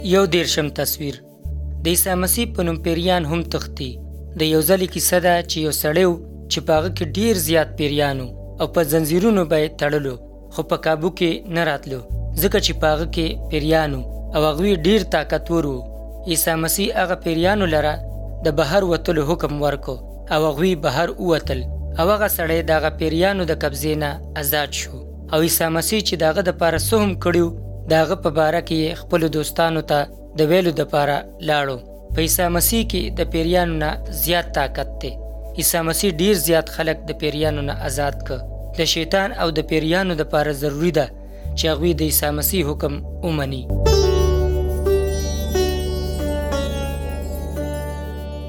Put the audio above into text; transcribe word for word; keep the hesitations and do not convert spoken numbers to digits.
یو دیرشم تصویر. د عیسی مسیح په نوم پیریان هم تښتي. د یو ځلې کیسه ده چې یو سړی و چې په هغه کې ډېر زیات پیریان و او په زنځیرونو به یې تړلو، خو په کابو کې نه راتلو ځکه چې په هغه کې پیریان و او هغوی ډېر طاقتور و. عیسی مسیح هغه پیریانو لره د بهر وتلو حکم ورکو او هغوی بهر ووتل او هغه سړی د هغه پیریانو د قبضې نه آزاد شو. او عیسی مسیح چې د هغه دپاره څه هم کړي و، د هغه په باره کې یې خپلو دوستانو ته د ویلو دپاره لاړو. په عیسی مسیح کې د پیریانو نه زیات طاقت دی. عیسی مسیح ډېر زیات خلک د پیریانو نه آزاد که. د شیطان او د پیریانو دپاره ضروري ده چې هغوی د عیسی مسیح حکم ومني.